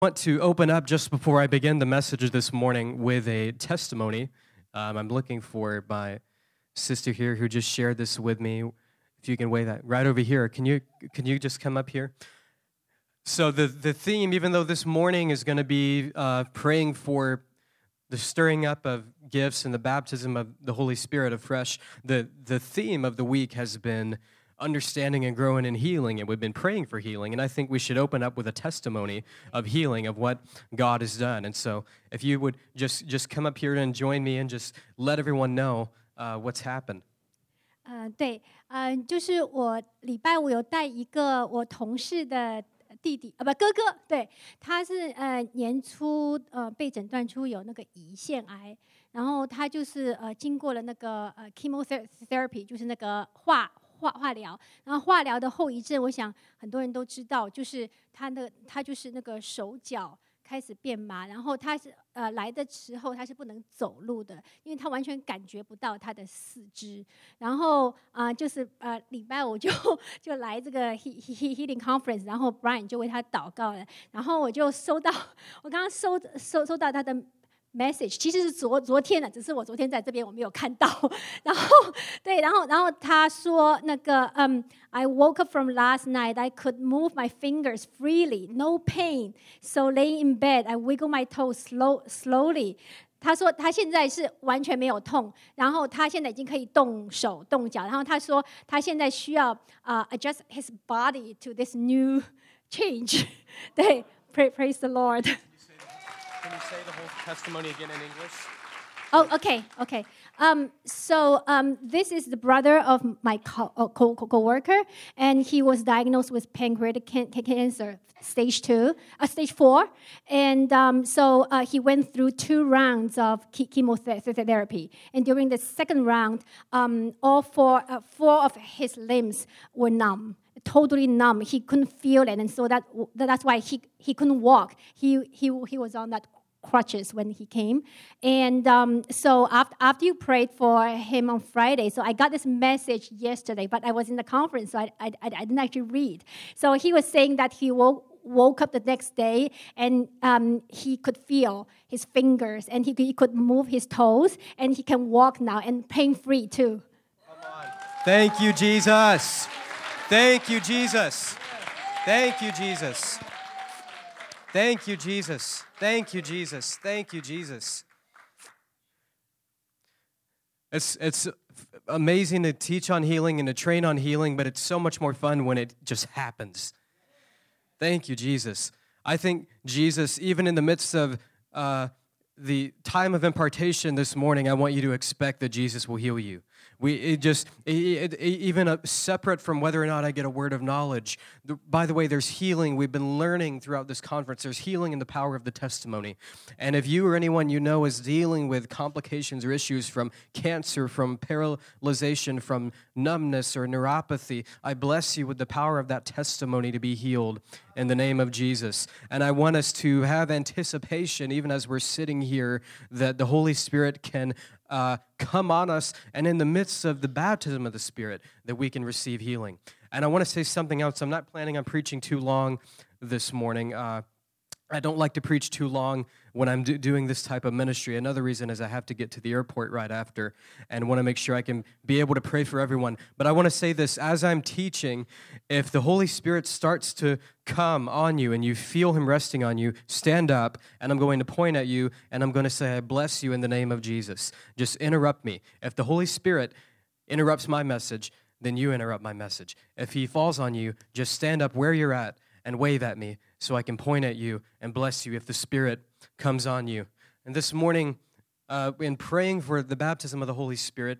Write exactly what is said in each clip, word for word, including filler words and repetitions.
I want to open up just before I begin the message this morning with a testimony. Um, I'm looking for my sister here who just shared this with me. If you can wave that right over here. Can you can you just come up here? So the, the theme, even though this morning is going to be uh, praying for the stirring up of gifts and the baptism of the Holy Spirit afresh, the, the theme of the week has been understanding and growing in healing, and we've been praying for healing, and I think we should open up with a testimony of healing, of what God has done. And so if you would just, just come up here and join me and just let everyone know uh, what's happened. 呃，对，呃，就是我礼拜五有带一个我同事的弟弟，呃，不，哥哥，对，他是呃年初呃被诊断出有那个胰腺癌，然后他就是呃经过了那个呃 chemotherapy， 就是那个化化化疗，然后化疗的后遗症，我想很多人都知道，就是他的他就是那个手脚开始变麻，然后他是呃来的时候他是不能走路的，因为他完全感觉不到他的四肢。然后啊、呃，就是呃礼拜五就就来这个 he he healing conference， 然后 Brian 就为他祷告了，然后我就收到，我刚刚收收收到他的message， 其实是昨昨天的，只是我昨天在这边我没有看到。然后对，然后然后他说那个嗯 I woke up from last night. I could move my fingers freely, no pain. So laying in bed, I wiggle my toes slow slowly. 他说他现在是完全没有痛，然后他现在已经可以动手动脚，然后他说他现在需要啊、uh, adjust his body to this new change. 对 ，praise the Lord. Can you say the whole testimony again in English? Oh, okay, okay. Um, so um, this is the brother of my co- uh, co- co- co-worker, and he was diagnosed with pancreatic can- cancer, stage two, uh, stage four, and um, so uh, he went through two rounds of che- chemotherapy. And during the second round, um, all four uh, four of his limbs were numb. Totally numb. He couldn't feel it, and so that that's why he he couldn't walk. He he he was on that crutches when he came, and um, so after after you prayed for him on Friday, so I got this message yesterday, but I was in the conference, so I I, I didn't actually read. So he was saying that he woke woke up the next day and um, he could feel his fingers and he he could move his toes and he can walk now and pain free too. Come on. Thank you, Jesus. Thank you, Jesus. Thank you, Jesus. Thank you, Jesus. Thank you, Jesus. Thank you, Jesus. It's it's amazing to teach on healing and to train on healing, but it's so much more fun when it just happens. Thank you, Jesus. I think Jesus, even in the midst of uh, the time of impartation this morning, I want you to expect that Jesus will heal you. We it just it, it, even uh, separate from whether or not I get a word of knowledge. The, by the way, there's healing. We've been learning throughout this conference. There's healing in the power of the testimony. And if you or anyone you know is dealing with complications or issues from cancer, from paralyzation, from numbness or neuropathy, I bless you with the power of that testimony to be healed in the name of Jesus. And I want us to have anticipation, even as we're sitting here, that the Holy Spirit can Uh, come on us, and in the midst of the baptism of the Spirit, that we can receive healing. And I want to say something else. I'm not planning on preaching too long this morning. Uh, I don't like to preach too long when I'm do- doing this type of ministry. Another reason is I have to get to the airport right after and want to make sure I can be able to pray for everyone. But I want to say this, as I'm teaching, if the Holy Spirit starts to come on you and you feel Him resting on you, stand up, and I'm going to point at you, and I'm going to say, I bless you in the name of Jesus. Just interrupt me. If the Holy Spirit interrupts my message, then you interrupt my message. If He falls on you, just stand up where you're at and wave at me so I can point at you and bless you if the Spirit comes on you. And this morning, uh, in praying for the baptism of the Holy Spirit,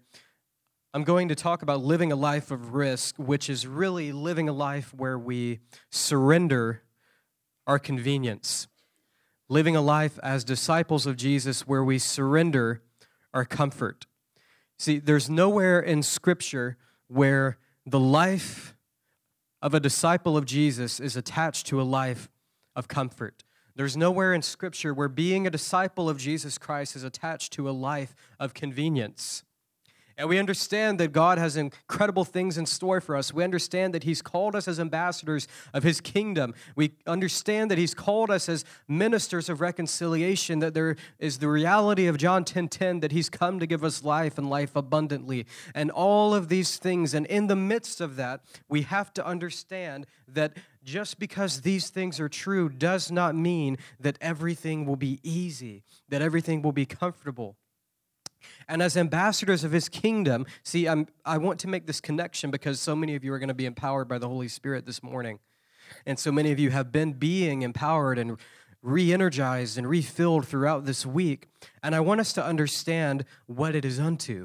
I'm going to talk about living a life of risk, which is really living a life where we surrender our convenience. Living a life as disciples of Jesus where we surrender our comfort. See, there's nowhere in Scripture where the life of a disciple of Jesus is attached to a life of comfort. There's nowhere in Scripture where being a disciple of Jesus Christ is attached to a life of convenience. And we understand that God has incredible things in store for us. We understand that he's called us as ambassadors of his kingdom. We understand that he's called us as ministers of reconciliation, that there is the reality of John ten ten, that he's come to give us life and life abundantly, and all of these things. And in the midst of that, we have to understand that just because these things are true does not mean that everything will be easy, that everything will be comfortable. And as ambassadors of his kingdom, see, I'm, I want to make this connection because so many of you are going to be empowered by the Holy Spirit this morning. And so many of you have been being empowered and re-energized and refilled throughout this week. And I want us to understand what it is unto.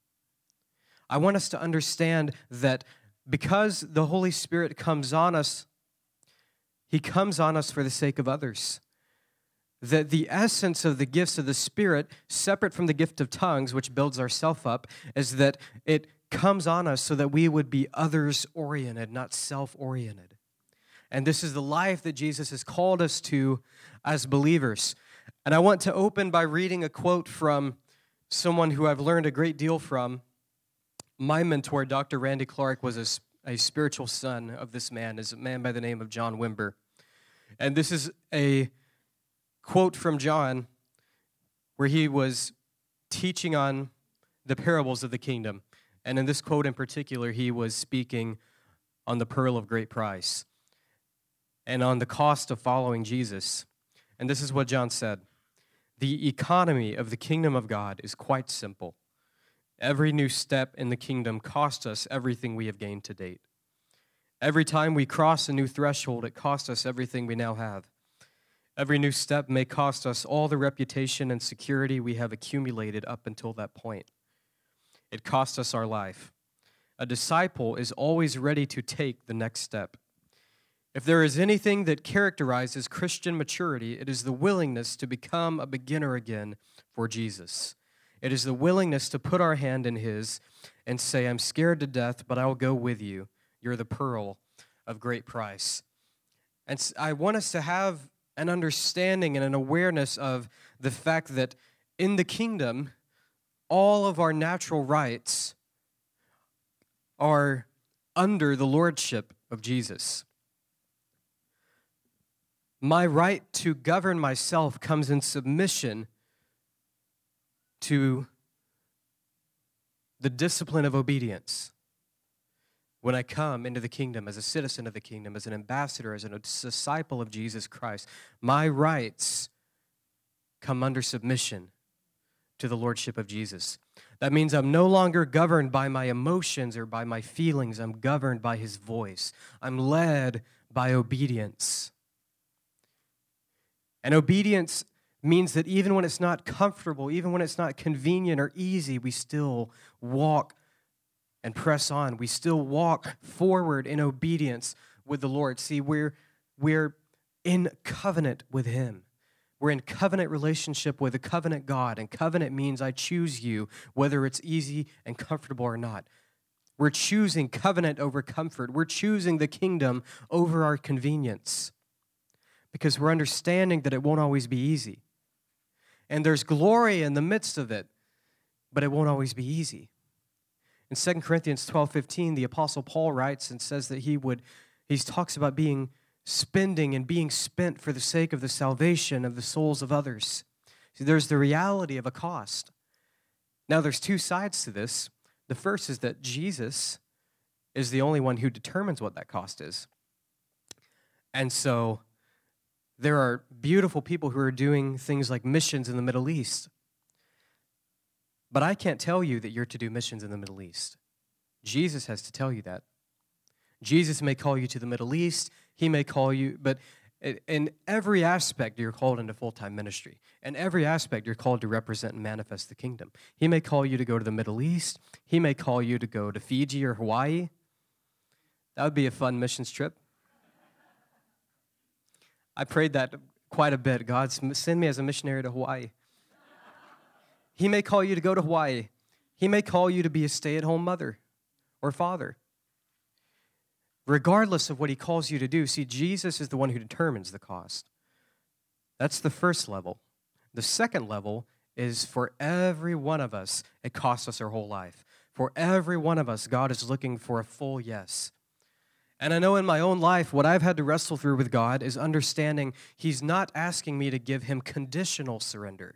I want us to understand that because the Holy Spirit comes on us, he comes on us for the sake of others. That the essence of the gifts of the Spirit, separate from the gift of tongues, which builds ourself up, is that it comes on us so that we would be others-oriented, not self-oriented. And this is the life that Jesus has called us to as believers. And I want to open by reading a quote from someone who I've learned a great deal from. My mentor, Doctor Randy Clark, was a, a spiritual son of this man, is a man by the name of John Wimber. And this is a quote from John where he was teaching on the parables of the kingdom. And in this quote in particular, he was speaking on the pearl of great price and on the cost of following Jesus. And this is what John said: "The economy of the kingdom of God is quite simple. Every new step in the kingdom costs us everything we have gained to date. Every time we cross a new threshold, it costs us everything we now have. Every new step may cost us all the reputation and security we have accumulated up until that point. It costs us our life. A disciple is always ready to take the next step. If there is anything that characterizes Christian maturity, it is the willingness to become a beginner again for Jesus. It is the willingness to put our hand in his and say, 'I'm scared to death, but I'll go with you. You're the pearl of great price.'" And I want us to have an understanding and an awareness of the fact that in the kingdom, all of our natural rights are under the lordship of Jesus. My right to govern myself comes in submission to the discipline of obedience. When I come into the kingdom as a citizen of the kingdom, as an ambassador, as a disciple of Jesus Christ, my rights come under submission to the lordship of Jesus. That means I'm no longer governed by my emotions or by my feelings. I'm governed by his voice. I'm led by obedience. And obedience means that even when it's not comfortable, even when it's not convenient or easy, we still walk and press on. We still walk forward in obedience with the Lord. See, we're, we're in covenant with him. We're in covenant relationship with a covenant God, and covenant means I choose you, whether it's easy and comfortable or not. We're choosing covenant over comfort. We're choosing the kingdom over our convenience because we're understanding that it won't always be easy. And there's glory in the midst of it, but it won't always be easy. In Second Corinthians twelve fifteen, the Apostle Paul writes and says that he would, he talks about being, spending and being spent for the sake of the salvation of the souls of others. See, there's the reality of a cost. Now, there's two sides to this. The first is that Jesus is the only one who determines what that cost is. And so there are beautiful people who are doing things like missions in the Middle East. But I can't tell you that you're to do missions in the Middle East. Jesus has to tell you that. Jesus may call you to the Middle East. He may call you, but in every aspect, you're called into full-time ministry. In every aspect, you're called to represent and manifest the kingdom. He may call you to go to the Middle East. He may call you to go to Fiji or Hawaii. That would be a fun missions trip. I prayed that quite a bit. God, send me as a missionary to Hawaii. He may call you to go to Hawaii. He may call you to be a stay-at-home mother or father. Regardless of what he calls you to do, see, Jesus is the one who determines the cost. That's the first level. The second level is for every one of us, it costs us our whole life. For every one of us, God is looking for a full yes. And I know in my own life, what I've had to wrestle through with God is understanding He's not asking me to give Him conditional surrender.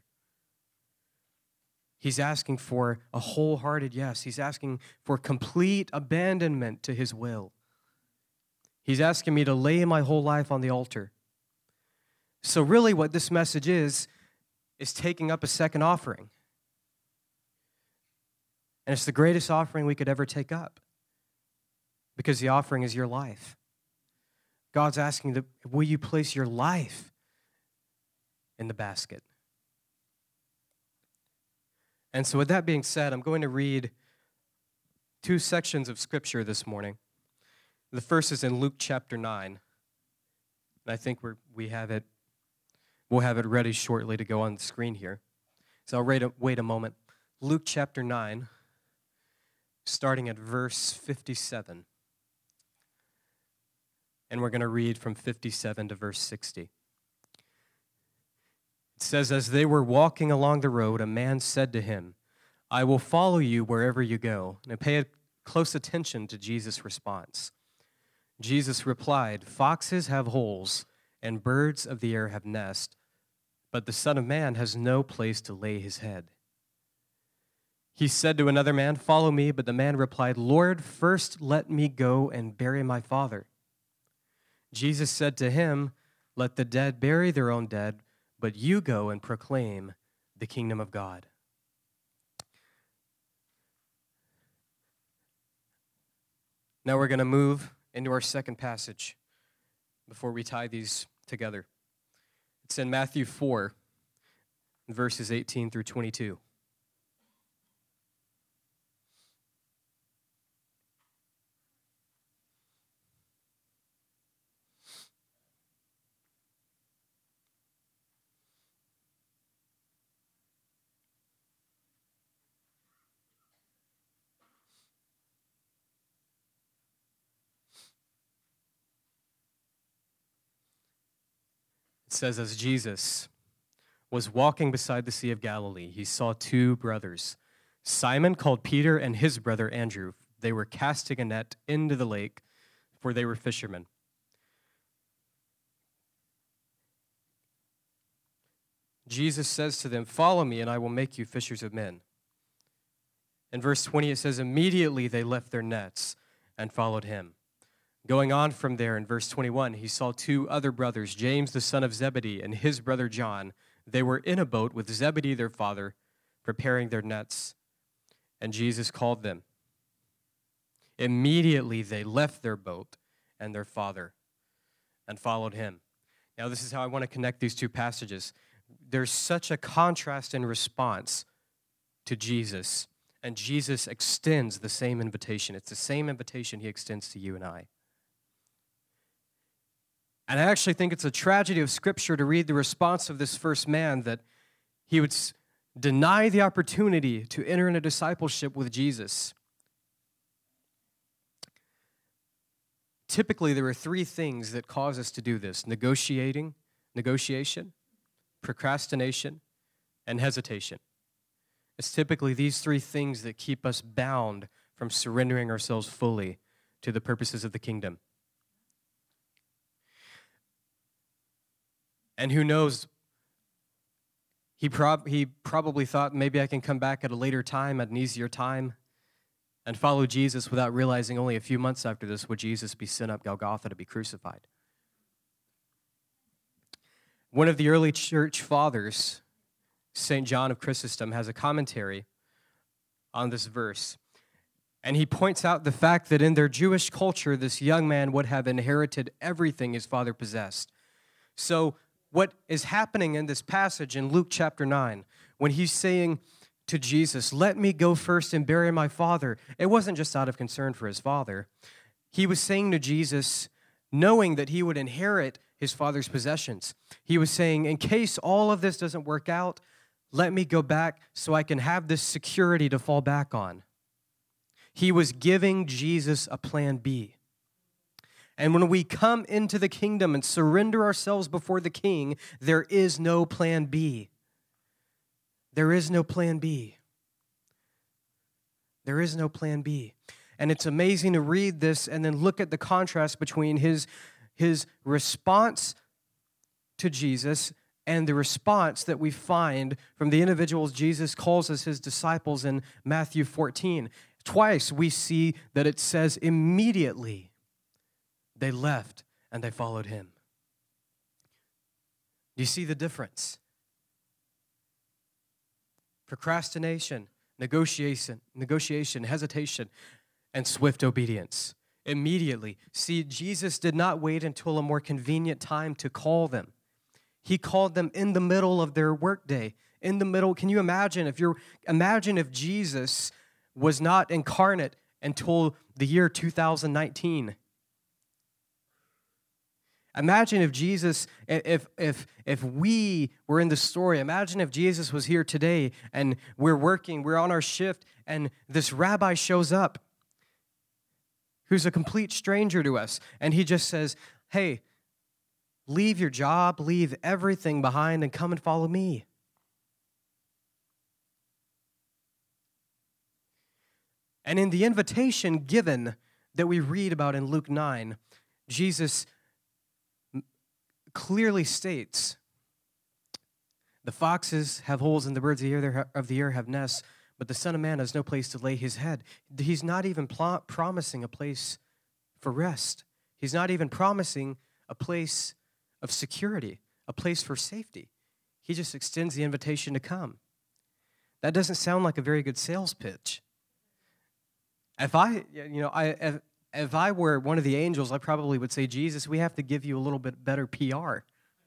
He's asking for a wholehearted yes. He's asking for complete abandonment to His will. He's asking me to lay my whole life on the altar. So really what this message is, is taking up a second offering. And it's the greatest offering we could ever take up, because the offering is your life. God's asking, that, will you place your life in the basket? And so with that being said, I'm going to read two sections of Scripture this morning. The first is in Luke chapter nine. And I think we're, we have it, we'll have it ready shortly to go on the screen here. So I'll wait a, wait a moment. Luke chapter nine. Starting at verse fifty-seven. And we're going to read from fifty-seven to verse sixty. It says, as they were walking along the road, a man said to him, I will follow you wherever you go. And pay close attention to Jesus' response. Jesus replied, foxes have holes, and birds of the air have nests, but the Son of Man has no place to lay his head. He said to another man, follow me, but the man replied, Lord, first let me go and bury my father. Jesus said to him, let the dead bury their own dead, but you go and proclaim the kingdom of God. Now we're going to move into our second passage before we tie these together. It's in Matthew four, verses eighteen through twenty-two. It says, as Jesus was walking beside the Sea of Galilee, he saw two brothers, Simon called Peter and his brother Andrew. They were casting a net into the lake, for they were fishermen. Jesus says to them, follow me and I will make you fishers of men. In verse twenty it says, immediately they left their nets and followed him. Going on from there, in verse twenty-one, he saw two other brothers, James the son of Zebedee and his brother John. They were in a boat with Zebedee their father, preparing their nets, and Jesus called them. Immediately they left their boat and their father and followed him. Now this is how I want to connect these two passages. There's such a contrast in response to Jesus, and Jesus extends the same invitation. It's the same invitation he extends to you and I. And I actually think it's a tragedy of Scripture to read the response of this first man, that he would deny the opportunity to enter into discipleship with Jesus. Typically, there are three things that cause us to do this: negotiating, negotiation, procrastination, and hesitation. It's typically these three things that keep us bound from surrendering ourselves fully to the purposes of the kingdom. And who knows, he, prob- he probably thought, maybe I can come back at a later time, at an easier time, and follow Jesus, without realizing only a few months after this would Jesus be sent up Golgotha to be crucified. One of the early church fathers, Saint John of Chrysostom, has a commentary on this verse. And he points out the fact that in their Jewish culture, this young man would have inherited everything his father possessed. So what is happening in this passage in Luke chapter nine, when he's saying to Jesus, let me go first and bury my father, it wasn't just out of concern for his father. He was saying to Jesus, knowing that he would inherit his father's possessions. He was saying, in case all of this doesn't work out, let me go back so I can have this security to fall back on. He was giving Jesus a plan B. And when we come into the kingdom and surrender ourselves before the king, there is no plan B. There is no plan B. There is no plan B. And it's amazing to read this and then look at the contrast between his, his response to Jesus and the response that we find from the individuals Jesus calls as his disciples in Matthew fourteen. Twice we see that it says immediately they left and they followed him. Do you see the difference? Procrastination, negotiation, negotiation, hesitation, and swift obedience. Immediately. See, Jesus did not wait until a more convenient time to call them. He called them in the middle of their workday. In the middle, can you imagine if you're imagine if Jesus was not incarnate until the year two thousand nineteen? Imagine if Jesus, if if if we were in the story, imagine if Jesus was here today and we're working, we're on our shift, and this rabbi shows up who's a complete stranger to us, and he just says, hey, leave your job, leave everything behind, and come and follow me. And in the invitation given that we read about in Luke nine, Jesus clearly states, the foxes have holes and the birds of the air, of the air have nests, but the Son of Man has no place to lay his head. He's not even pl- promising a place for rest. He's not even promising a place of security, a place for safety. He just extends the invitation to come. That doesn't sound like a very good sales pitch. If I, you know, I if, if I were one of the angels, I probably would say, Jesus, we have to give you a little bit better P R.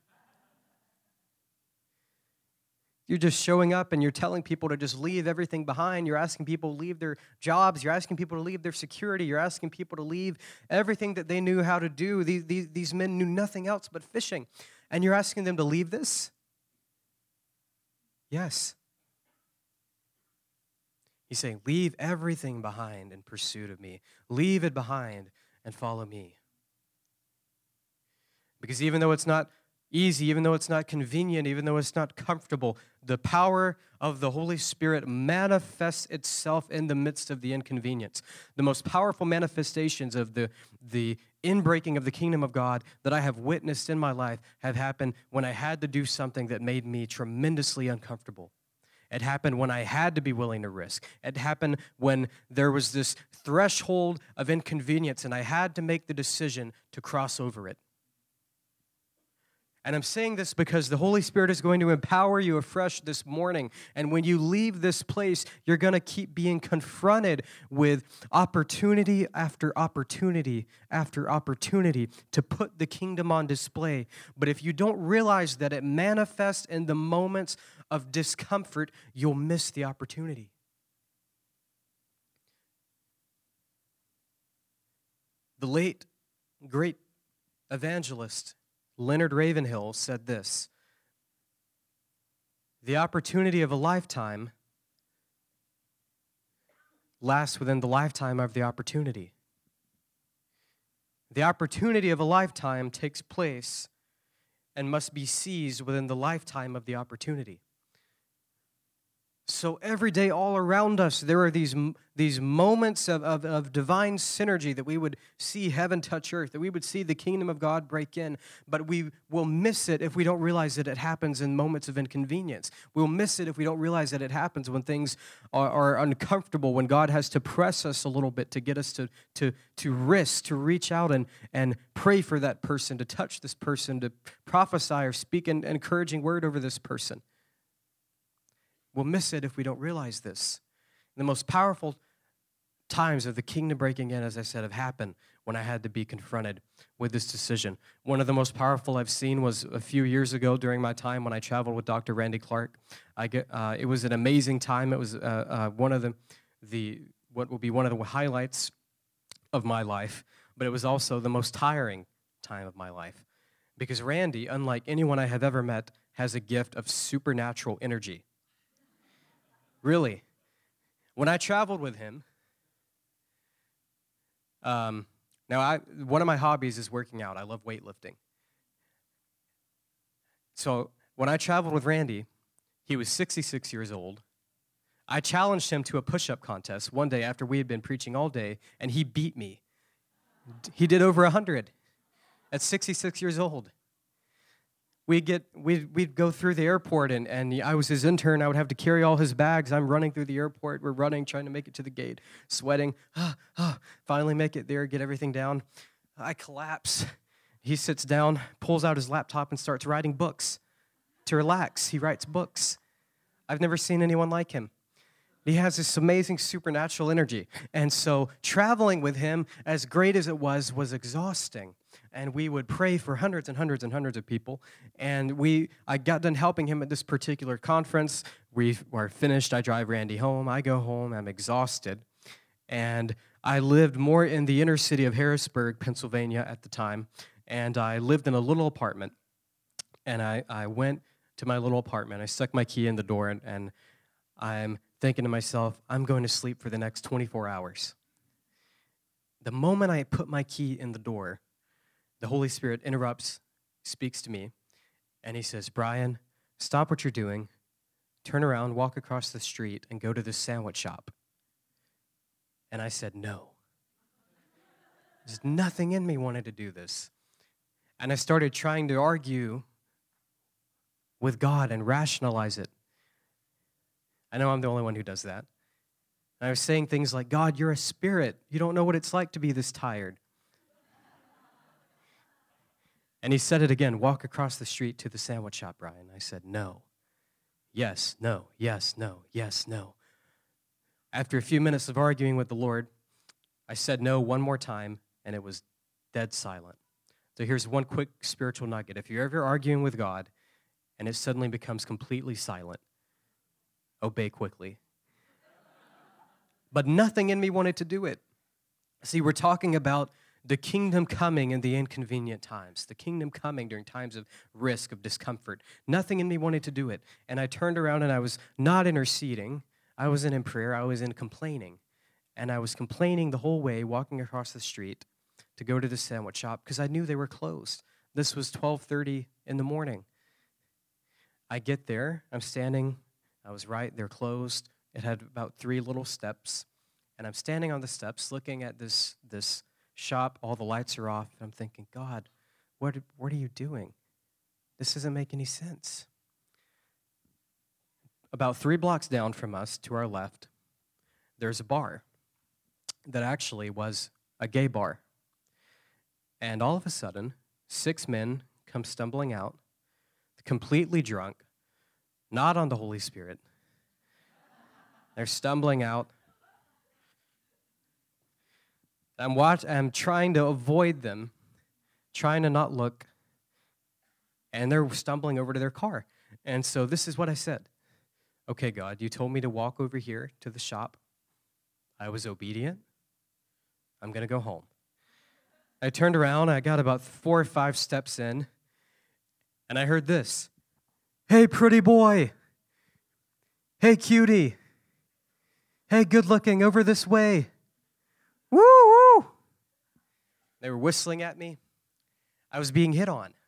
You're just showing up and you're telling people to just leave everything behind. You're asking people to leave their jobs. You're asking people to leave their security. You're asking people to leave everything that they knew how to do. These, these, these men knew nothing else but fishing. And you're asking them to leave this? Yes. He's saying, leave everything behind in pursuit of me. Leave it behind and follow me. Because even though it's not easy, even though it's not convenient, even though it's not comfortable, the power of the Holy Spirit manifests itself in the midst of the inconvenience. The most powerful manifestations of the, the inbreaking of the kingdom of God that I have witnessed in my life have happened when I had to do something that made me tremendously uncomfortable. It happened when I had to be willing to risk. It happened when there was this threshold of inconvenience and I had to make the decision to cross over it. And I'm saying this because the Holy Spirit is going to empower you afresh this morning. And when you leave this place, you're going to keep being confronted with opportunity after opportunity after opportunity to put the kingdom on display. But if you don't realize that it manifests in the moments of discomfort, you'll miss the opportunity. The late, great evangelist Leonard Ravenhill said this: the opportunity of a lifetime lasts within the lifetime of the opportunity. The opportunity of a lifetime takes place and must be seized within the lifetime of the opportunity. So every day all around us, there are these, these moments of, of, of divine synergy that we would see heaven touch earth, that we would see the kingdom of God break in, but we will miss it if we don't realize that it happens in moments of inconvenience. We'll miss it if we don't realize that it happens when things are, are uncomfortable, when God has to press us a little bit to get us to, to, to risk, to reach out and, and pray for that person, to touch this person, to prophesy or speak an encouraging word over this person. We'll miss it if we don't realize this. The most powerful times of the kingdom breaking in, as I said, have happened when I had to be confronted with this decision. One of the most powerful I've seen was a few years ago during my time when I traveled with Doctor Randy Clark. I get, uh, it was an amazing time. It was uh, uh, one of the, the what will be one of the highlights of my life, but it was also the most tiring time of my life. Because Randy, unlike anyone I have ever met, has a gift of supernatural energy. Really. When I traveled with him, um, now I, one of my hobbies is working out. I love weightlifting. So when I traveled with Randy, he was sixty-six years old. I challenged him to a push-up contest one day after we had been preaching all day, and he beat me. He did over one hundred at sixty-six years old. We'd, get, we'd, we'd go through the airport, and, and I was his intern. I would have to carry all his bags. I'm running through the airport. We're running, trying to make it to the gate, sweating. Ah, ah, finally make it there, get everything down. I collapse. He sits down, pulls out his laptop, and starts writing books. To relax, he writes books. I've never seen anyone like him. He has this amazing supernatural energy. And so traveling with him, as great as it was, was exhausting. And we would pray for hundreds and hundreds and hundreds of people. And we, I got done helping him at this particular conference. We were finished. I drive Randy home. I go home. I'm exhausted. And I lived more in the inner city of Harrisburg, Pennsylvania at the time. And I lived in a little apartment. And I, I went to my little apartment. I stuck my key in the door, and, and I'm thinking to myself, I'm going to sleep for the next twenty-four hours. The moment I put my key in the door, the Holy Spirit interrupts, speaks to me, and he says, Brian, stop what you're doing, turn around, walk across the street, and go to this sandwich shop. And I said, no. There's nothing in me wanted to do this. And I started trying to argue with God and rationalize it. I know I'm the only one who does that. And I was saying things like, God, you're a spirit. You don't know what it's like to be this tired. And he said it again, walk across the street to the sandwich shop, Brian. I said, no. Yes, no, yes, no, yes, no. After a few minutes of arguing with the Lord, I said no one more time, and it was dead silent. So here's one quick spiritual nugget. If you're ever arguing with God and it suddenly becomes completely silent, obey quickly. But nothing in me wanted to do it. See, we're talking about the kingdom coming in the inconvenient times, the kingdom coming during times of risk, of discomfort. Nothing in me wanted to do it. And I turned around and I was not interceding. I wasn't in prayer. I was in complaining. And I was complaining the whole way, walking across the street to go to the sandwich shop because I knew they were closed. This was twelve thirty in the morning. I get there. I'm standing. I was right. They're closed. It had about three little steps. And I'm standing on the steps looking at this, this shop. All the lights are off. And I'm thinking, God, what, what are you doing? This doesn't make any sense. About three blocks down from us, to our left, there's a bar that actually was a gay bar. And all of a sudden, six men come stumbling out, completely drunk, not on the Holy Spirit. They're stumbling out. I'm watch, I'm trying to avoid them, trying to not look, and they're stumbling over to their car. And so this is what I said. Okay, God, you told me to walk over here to the shop. I was obedient. I'm going to go home. I turned around. I got about four or five steps in, and I heard this. Hey, pretty boy. Hey, cutie. Hey, good looking, over this way. Woo, woo. They were whistling at me. I was being hit on.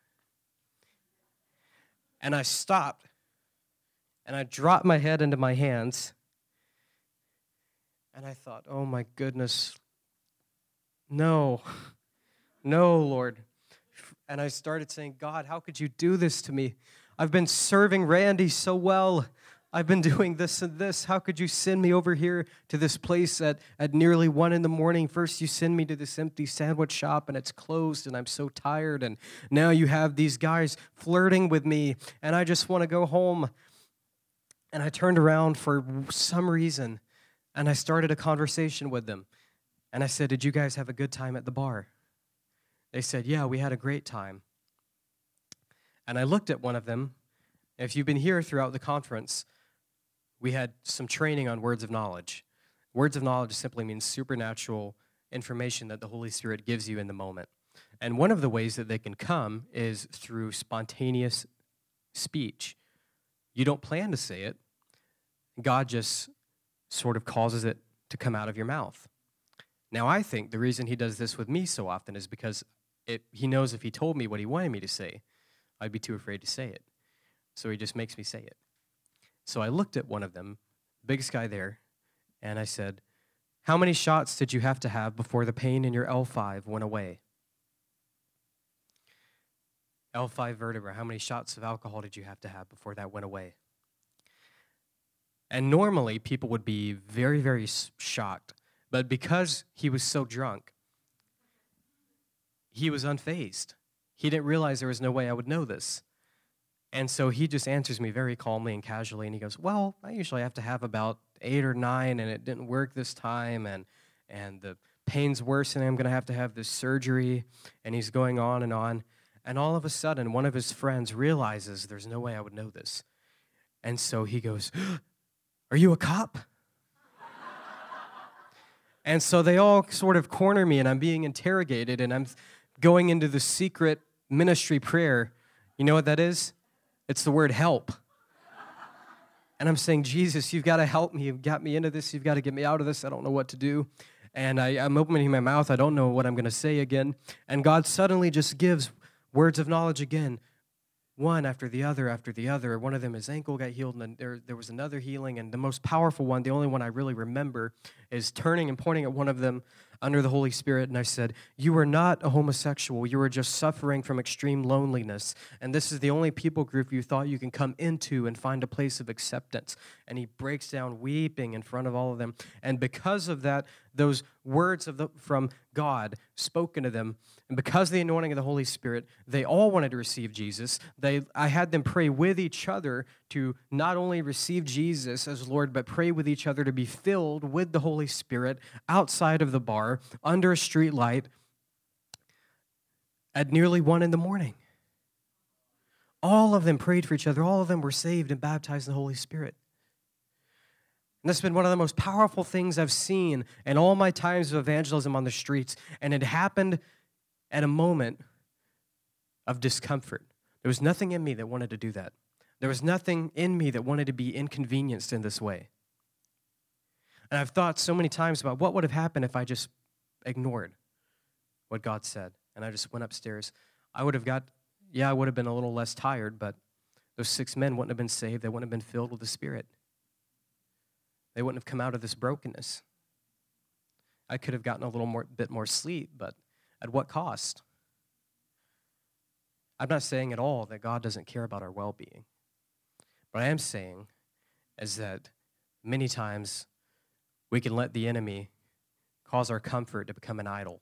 And I stopped, and I dropped my head into my hands, and I thought, oh my goodness, no, no, Lord. And I started saying, God, how could you do this to me? I've been serving Randy so well. I've been doing this and this. How could you send me over here to this place at, at nearly one in the morning? First, you send me to this empty sandwich shop, and it's closed, and I'm so tired. And now you have these guys flirting with me, and I just want to go home. And I turned around for some reason, and I started a conversation with them. And I said, did you guys have a good time at the bar? They said, yeah, we had a great time. And I looked at one of them. If you've been here throughout the conference, we had some training on words of knowledge. Words of knowledge simply means supernatural information that the Holy Spirit gives you in the moment. And one of the ways that they can come is through spontaneous speech. You don't plan to say it. God just sort of causes it to come out of your mouth. Now, I think the reason he does this with me so often is because it, he knows if he told me what he wanted me to say, I'd be too afraid to say it. So he just makes me say it. So I looked at one of them, biggest guy there, and I said, how many shots did you have to have before the pain in your L five went away? L five vertebra, how many shots of alcohol did you have to have before that went away? And normally, people would be very, very shocked. But because he was so drunk, he was unfazed. He didn't realize there was no way I would know this. And so he just answers me very calmly and casually, and he goes, well, I usually have to have about eight or nine, and it didn't work this time, and and the pain's worse, and I'm going to have to have this surgery. And he's going on and on. And all of a sudden, one of his friends realizes there's no way I would know this. And so he goes, are you a cop? And so they all sort of corner me, and I'm being interrogated, and I'm going into the secret ministry prayer. You know what that is? It's the word help. And I'm saying, Jesus, you've got to help me. You've got me into this. You've got to get me out of this. I don't know what to do. And I, I'm opening my mouth. I don't know what I'm going to say again. And God suddenly just gives words of knowledge again, one after the other after the other. One of them, his ankle got healed, and then there, there was another healing. And the most powerful one, the only one I really remember, is turning and pointing at one of them under the Holy Spirit. And I said, you are not a homosexual. You are just suffering from extreme loneliness. And this is the only people group you thought you can come into and find a place of acceptance. And he breaks down weeping in front of all of them. And because of that, those words of the, from God spoken to them, and because of the anointing of the Holy Spirit, they all wanted to receive Jesus. They, I had them pray with each other to not only receive Jesus as Lord, but pray with each other to be filled with the Holy Spirit outside of the bar, under a street light, at nearly one in the morning. All of them prayed for each other. All of them were saved and baptized in the Holy Spirit. And this has been one of the most powerful things I've seen in all my times of evangelism on the streets. And it happened at a moment of discomfort. There was nothing in me that wanted to do that. There was nothing in me that wanted to be inconvenienced in this way. And I've thought so many times about what would have happened if I just ignored what God said. And I just went upstairs. I would have got, yeah, I would have been a little less tired, but those six men wouldn't have been saved. They wouldn't have been filled with the Spirit. They wouldn't have come out of this brokenness. I could have gotten a little more, bit more sleep, but at what cost? I'm not saying at all that God doesn't care about our well-being. What I am saying is that many times we can let the enemy cause our comfort to become an idol.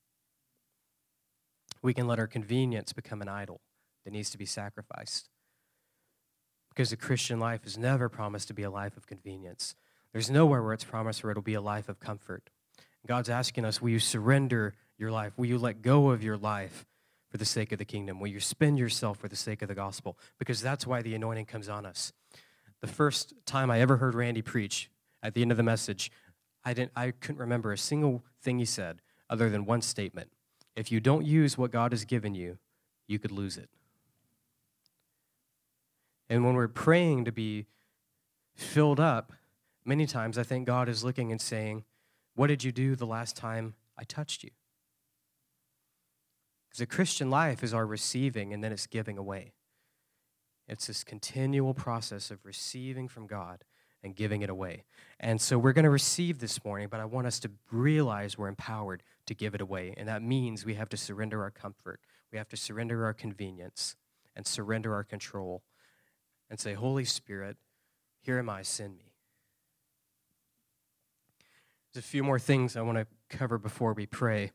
We can let our convenience become an idol that needs to be sacrificed. Because the Christian life is never promised to be a life of convenience. There's nowhere where it's promised where it'll be a life of comfort. God's asking us, will you surrender your life? Will you let go of your life for the sake of the kingdom? Will you spend yourself for the sake of the gospel? Because that's why the anointing comes on us. The first time I ever heard Randy preach, at the end of the message, I didn't. I couldn't remember a single thing he said other than one statement. If you don't use what God has given you, you could lose it. And when we're praying to be filled up, many times I think God is looking and saying, what did you do the last time I touched you? Because the Christian life is our receiving and then it's giving away. It's this continual process of receiving from God and giving it away. And so we're going to receive this morning, but I want us to realize we're empowered to give it away. And that means we have to surrender our comfort. We have to surrender our convenience and surrender our control and say, Holy Spirit, here am I, send me. There's a few more things I want to cover before we pray.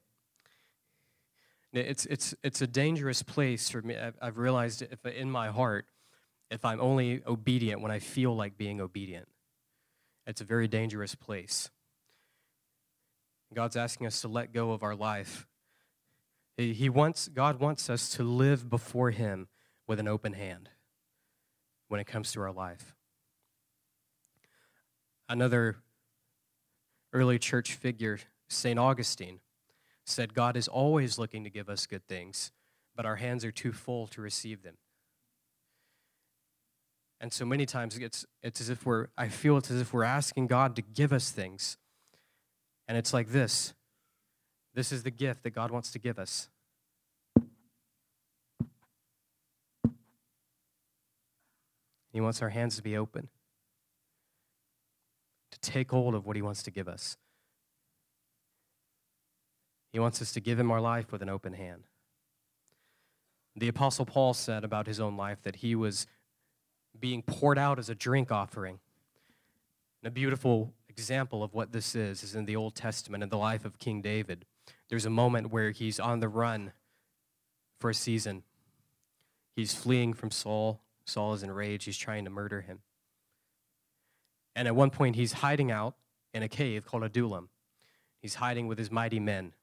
It's it's it's a dangerous place for me. I've, I've realized if in my heart, if I'm only obedient when I feel like being obedient, it's a very dangerous place. God's asking us to let go of our life. He, he wants God wants us to live before Him with an open hand when it comes to our life. Another early church figure, Saint Augustine, said God is always looking to give us good things, but our hands are too full to receive them. And so many times it's it's as if we're, I feel it's as if we're asking God to give us things. And it's like this. This is the gift that God wants to give us. He wants our hands to be open. take hold of what he wants to give us. He wants us to give him our life with an open hand. The Apostle Paul said about his own life that he was being poured out as a drink offering. And a beautiful example of what this is is in the Old Testament, in the life of King David. There's a moment where he's on the run for a season. He's fleeing from Saul. Saul is enraged. He's trying to murder him. And at one point, he's hiding out in a cave called Adullam. He's hiding with his mighty men.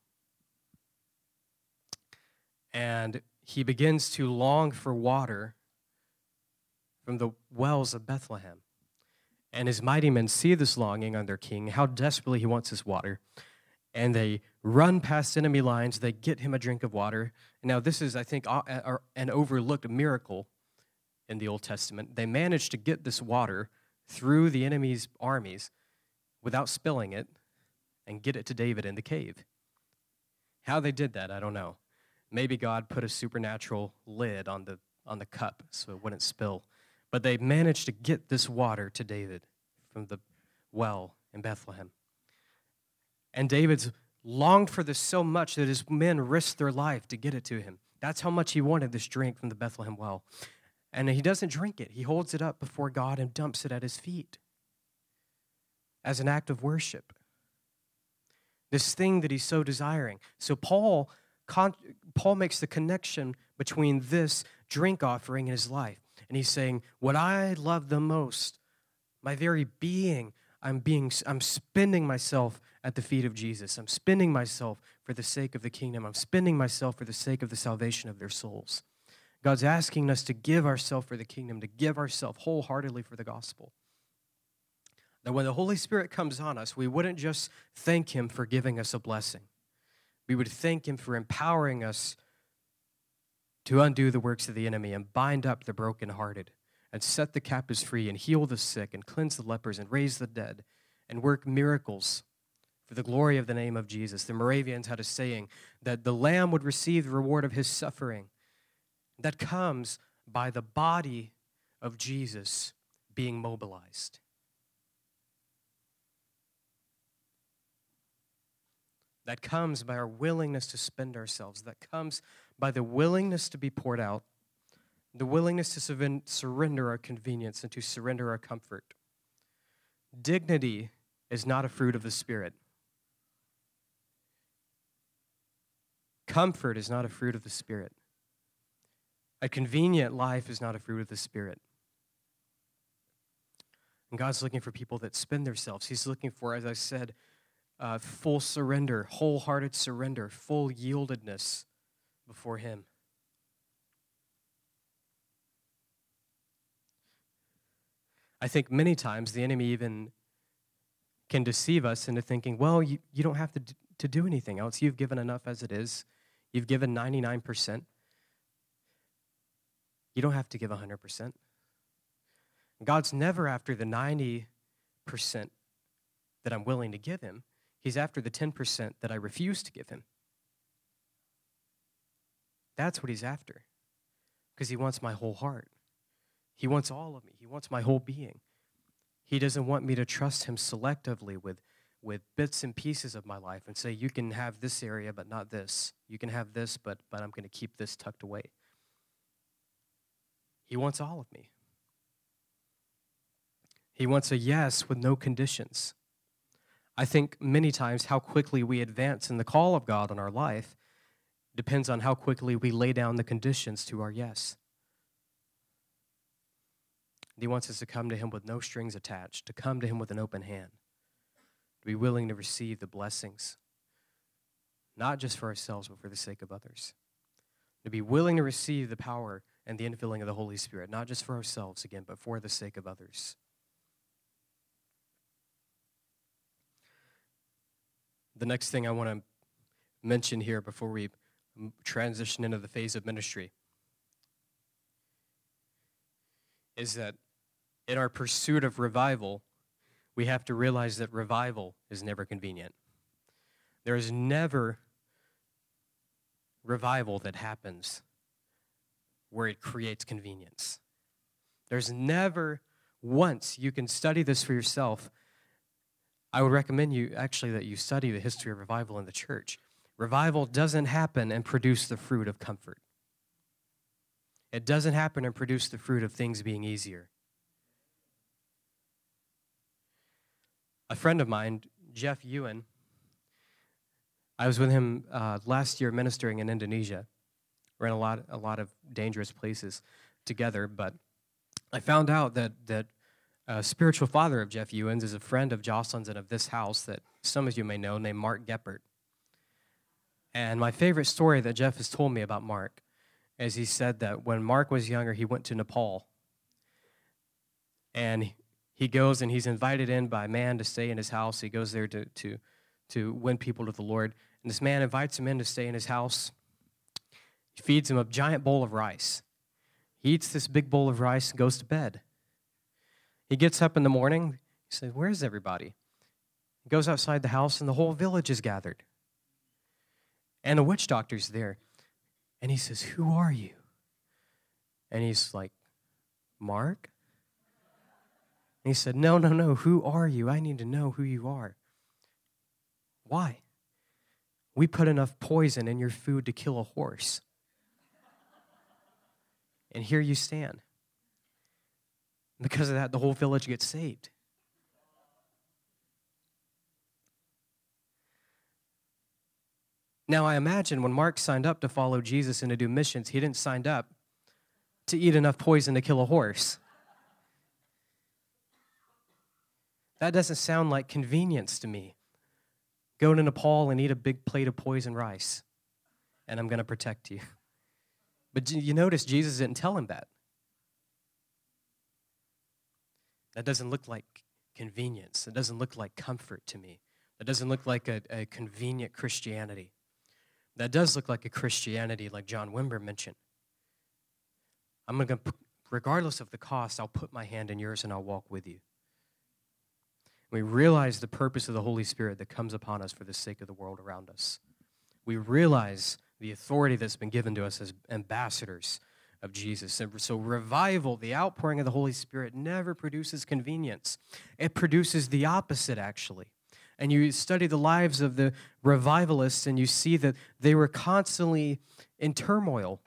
And he begins to long for water from the wells of Bethlehem. And his mighty men see this longing on their king, how desperately he wants this water. And they run past enemy lines. They get him a drink of water. Now, this is, I think, an overlooked miracle in the Old Testament. They managed to get this water through the enemy's armies without spilling it and get it to David in the cave. How they did that, I don't know. Maybe God put a supernatural lid on the on the cup so it wouldn't spill. But they managed to get this water to David from the well in Bethlehem. And David's longed for this so much that his men risked their life to get it to him. That's how much he wanted this drink from the Bethlehem well. And he doesn't drink it. He holds it up before God and dumps it at his feet as an act of worship. This thing that he's so desiring. So Paul, Paul makes the connection between this drink offering and his life. And he's saying, what I love the most, my very being, I'm being, I'm spending myself at the feet of Jesus. I'm spending myself for the sake of the kingdom. I'm spending myself for the sake of the salvation of their souls. God's asking us to give ourselves for the kingdom, to give ourselves wholeheartedly for the gospel. That when the Holy Spirit comes on us, we wouldn't just thank him for giving us a blessing. We would thank him for empowering us to undo the works of the enemy and bind up the brokenhearted and set the captives free and heal the sick and cleanse the lepers and raise the dead and work miracles for the glory of the name of Jesus. The Moravians had a saying that the Lamb would receive the reward of his suffering. That comes by the body of Jesus being mobilized. That comes by our willingness to spend ourselves. That comes by the willingness to be poured out, the willingness to surrender our convenience and to surrender our comfort. Dignity is not a fruit of the Spirit. Comfort is not a fruit of the Spirit. A convenient life is not a fruit of the Spirit. And God's looking for people that spend themselves. He's looking for, as I said, uh, full surrender, wholehearted surrender, full yieldedness before him. I think many times the enemy even can deceive us into thinking, well, you, you don't have to, d- to do anything else. You've given enough as it is. You've given ninety-nine percent. You don't have to give one hundred percent. God's never after the ninety percent that I'm willing to give him. He's after the ten percent that I refuse to give him. That's what he's after. Because he wants my whole heart. He wants all of me. He wants my whole being. He doesn't want me to trust him selectively with, with bits and pieces of my life and say, you can have this area, but not this. You can have this, but, but I'm going to keep this tucked away. He wants all of me. He wants a yes with no conditions. I think many times how quickly we advance in the call of God on our life depends on how quickly we lay down the conditions to our yes. He wants us to come to him with no strings attached, to come to him with an open hand, to be willing to receive the blessings, not just for ourselves, but for the sake of others. To be willing to receive the power and the infilling of the Holy Spirit, not just for ourselves again, but for the sake of others. The next thing I want to mention here before we transition into the phase of ministry is that in our pursuit of revival, we have to realize that revival is never convenient. There is never revival that happens where it creates convenience. There's never once, you can study this for yourself, I would recommend you actually that you study the history of revival in the church. Revival doesn't happen and produce the fruit of comfort. It doesn't happen and produce the fruit of things being easier. A friend of mine, Jeff Ewan, I was with him uh, last year ministering in Indonesia. We're in a lot, a lot of dangerous places together, but I found out that that a spiritual father of Jeff Ewan's is a friend of Jocelyn's and of this house that some of you may know, named Mark Geppert. And my favorite story that Jeff has told me about Mark is he said that when Mark was younger, he went to Nepal. And he goes and he's invited in by a man to stay in his house. He goes there to, to, to win people to the Lord. And this man invites him in to stay in his house. He feeds him a giant bowl of rice. He eats this big bowl of rice and goes to bed. He gets up in the morning. He says, "Where's everybody?" He goes outside the house, and the whole village is gathered. And a witch doctor's there. And he says, "Who are you?" And he's like, "Mark?" And he said, "No, no, no. Who are you? I need to know who you are." "Why?" "We put enough poison in your food to kill a horse. And here you stand. Because of that, the whole village gets saved." Now, I imagine when Mark signed up to follow Jesus and to do missions, he didn't sign up to eat enough poison to kill a horse. That doesn't sound like convenience to me. Go to Nepal and eat a big plate of poison rice, and I'm going to protect you. But you notice Jesus didn't tell him that. That doesn't look like convenience. It doesn't look like comfort to me. That doesn't look like a, a convenient Christianity. That does look like a Christianity like John Wimber mentioned. I'm going to, regardless of the cost, I'll put my hand in yours and I'll walk with you. We realize the purpose of the Holy Spirit that comes upon us for the sake of the world around us. We realize the authority that's been given to us as ambassadors of Jesus. And so revival, the outpouring of the Holy Spirit, never produces convenience. It produces the opposite, actually. And you study the lives of the revivalists, and you see that they were constantly in turmoil.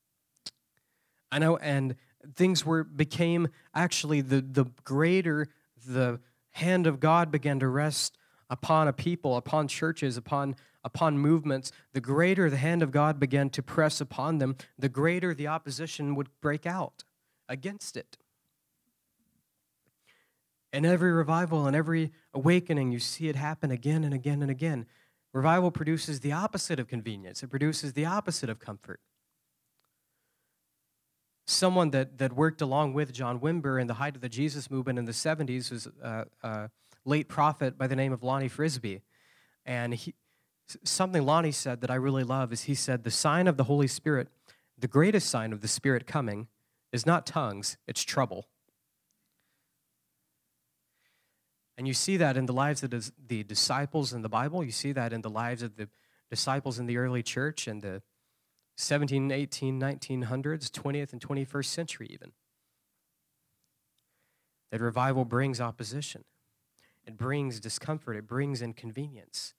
I know, and things were became actually the the greater the hand of God began to rest upon a people, upon churches, upon upon movements, the greater the hand of God began to press upon them, the greater the opposition would break out against it. In every revival and every awakening, you see it happen again and again and again. Revival produces the opposite of convenience. It produces the opposite of comfort. Someone that, that worked along with John Wimber in the height of the Jesus movement in the seventies was a, a late prophet by the name of Lonnie Frisbee. And he, something Lonnie said that I really love is he said, the sign of the Holy Spirit, the greatest sign of the Spirit coming is not tongues, it's trouble. And you see that in the lives of the disciples in the Bible. You see that in the lives of the disciples in the early church and the seventeen, eighteen, nineteen hundreds, twentieth and twenty-first century even. That revival brings opposition. It brings discomfort. It brings inconvenience.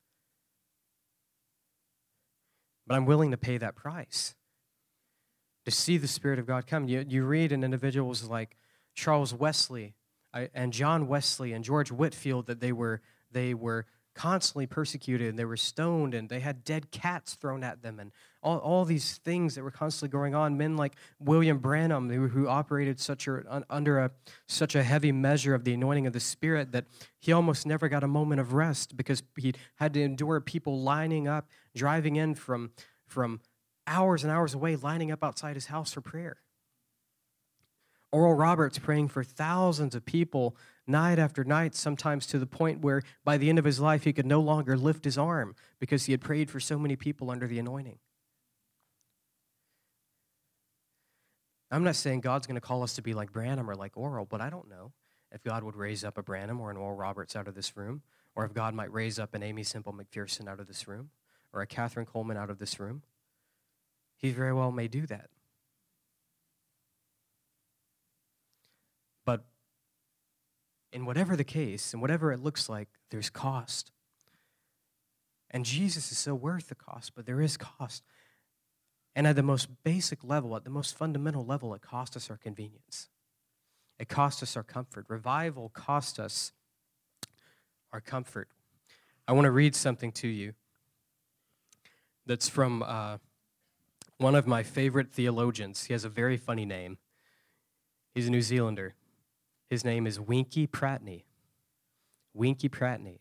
But I'm willing to pay that price to see the Spirit of God come. You, you read in individuals like Charles Wesley I, and John Wesley and George Whitefield that they were they were constantly persecuted and they were stoned and they had dead cats thrown at them and all, all these things that were constantly going on. Men like William Branham who, who operated such a, under a, such a heavy measure of the anointing of the Spirit that he almost never got a moment of rest because he had to endure people lining up, driving in from, from hours and hours away, lining up outside his house for prayer. Oral Roberts praying for thousands of people night after night, sometimes to the point where by the end of his life he could no longer lift his arm because he had prayed for so many people under the anointing. I'm not saying God's going to call us to be like Branham or like Oral, but I don't know if God would raise up a Branham or an Oral Roberts out of this room, or if God might raise up an Amy Semple McPherson out of this room, or a Catherine Coleman out of this room. He very well may do that. But in whatever the case, and whatever it looks like, there's cost. And Jesus is so worth the cost, but there is cost. And at the most basic level, at the most fundamental level, it costs us our convenience. It costs us our comfort. Revival cost us our comfort. I want to read something to you that's from uh, one of my favorite theologians. He has a very funny name. He's a New Zealander. His name is Winkie Pratney. Winkie Pratney.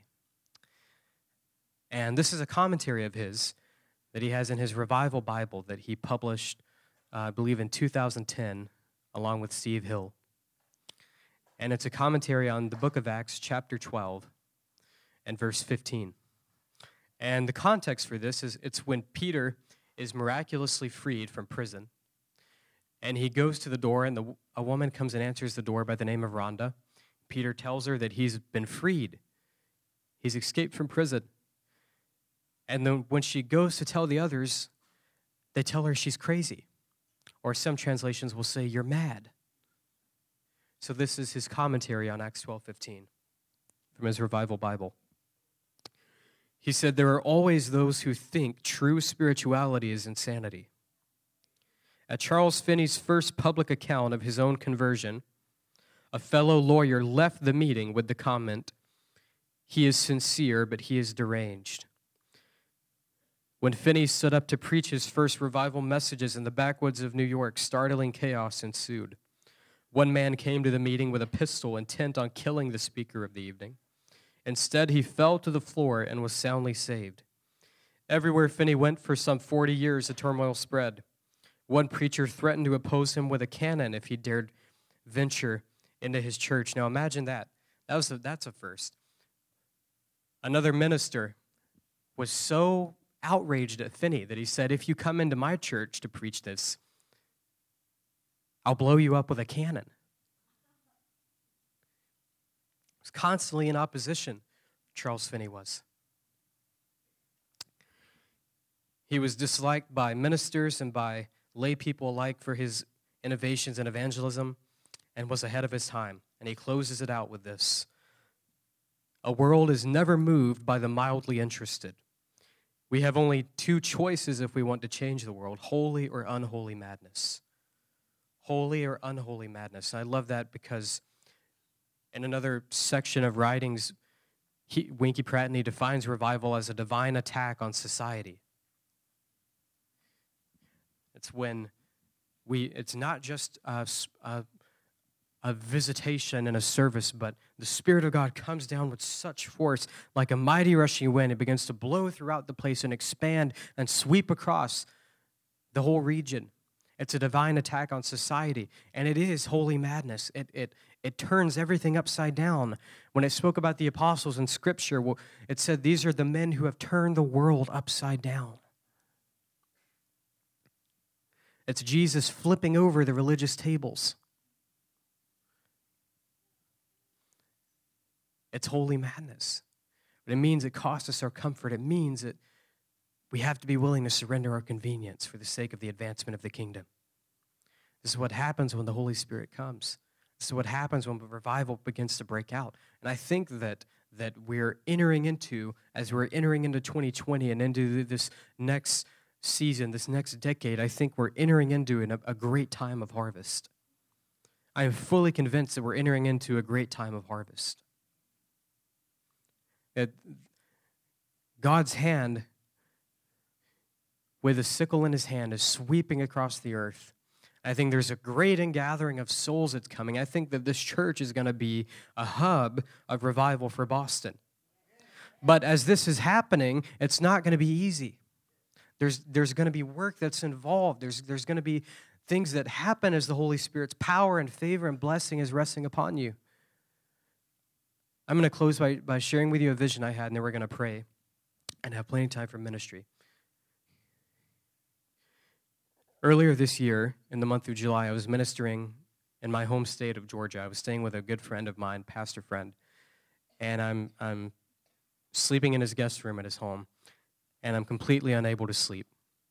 And this is a commentary of his that he has in his Revival Bible that he published, uh, I believe, in two thousand ten, along with Steve Hill. And it's a commentary on the book of Acts, chapter twelve, and verse fifteen. And the context for this is it's when Peter is miraculously freed from prison, and he goes to the door, and the, a woman comes and answers the door by the name of Rhonda. Peter tells her that he's been freed. He's escaped from prison. And then when she goes to tell the others, they tell her she's crazy. Or some translations will say, you're mad. So this is his commentary on Acts twelve fifteen from his Revival Bible. He said, there are always those who think true spirituality is insanity. At Charles Finney's first public account of his own conversion, a fellow lawyer left the meeting with the comment, he is sincere, but he is deranged. When Finney stood up to preach his first revival messages in the backwoods of New York, startling chaos ensued. One man came to the meeting with a pistol, intent on killing the speaker of the evening. Instead, he fell to the floor and was soundly saved. Everywhere Finney went for some forty years, the turmoil spread. One preacher threatened to oppose him with a cannon if he dared venture into his church. Now imagine that. That was a, that's a first. Another minister was so outraged at Finney that he said, if you come into my church to preach this, I'll blow you up with a cannon. He was constantly in opposition, Charles Finney was. He was disliked by ministers and by lay people alike for his innovations in evangelism and was ahead of his time. And he closes it out with this. A world is never moved by the mildly interested. We have only two choices if we want to change the world, holy or unholy madness. Holy or unholy madness. And I love that because in another section of writings, he, Winkie Pratney defines revival as a divine attack on society. It's when we, it's not just a, a, a visitation and a service, but the Spirit of God comes down with such force, like a mighty rushing wind. It begins to blow throughout the place and expand and sweep across the whole region. It's a divine attack on society, and it is holy madness. It it it turns everything upside down. When it spoke about the apostles in Scripture, well, it said these are the men who have turned the world upside down. It's Jesus flipping over the religious tables. It's holy madness. But it means it costs us our comfort. It means that we have to be willing to surrender our convenience for the sake of the advancement of the kingdom. This is what happens when the Holy Spirit comes. This is what happens when revival begins to break out. And I think that that we're entering into, as we're entering into twenty twenty and into this next season, this next decade, I think we're entering into an, a great time of harvest. I am fully convinced that we're entering into a great time of harvest. That God's hand, with a sickle in his hand, is sweeping across the earth. I think there's a great ingathering of souls that's coming. I think that this church is going to be a hub of revival for Boston. But as this is happening, it's not going to be easy. There's, there's going to be work that's involved. There's, there's going to be things that happen as the Holy Spirit's power and favor and blessing is resting upon you. I'm going to close by, by sharing with you a vision I had, and then we're going to pray and have plenty of time for ministry. Earlier this year, in the month of July, I was ministering in my home state of Georgia. I was staying with a good friend of mine, pastor friend, and I'm I'm sleeping in his guest room at his home, and I'm completely unable to sleep.